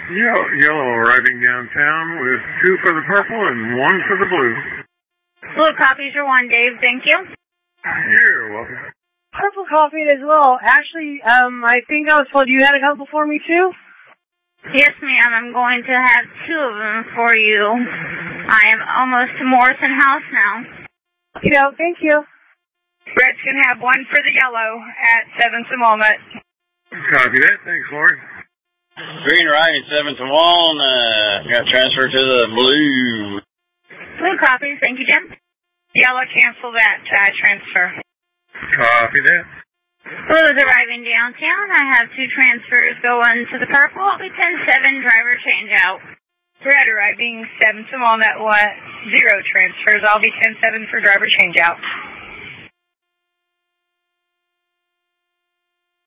Yellow arriving downtown with 2 for the purple and 1 for the blue. Blue copies are 1, Dave. Thank you. You're welcome. Purple copied as well. Actually, I think I was told you had a couple for me too? Yes, ma'am. I'm going to have 2 of them for you. I am almost to Morrison House now. Thank you. Red's going to have 1 for the yellow at 7th and Walnut. Copy that. Thanks, Lori. Green arriving 7th and Walnut. Got transferred to the blue. Blue copies. Thank you, Jim. Yellow, cancel that transfer. Copy that. Blue is arriving downtown. I have 2 transfers going to the purple. I'll be 10-7 driver change out. Red arriving 7th and Walnut, 0 transfers. I'll be 10-7 for driver change out.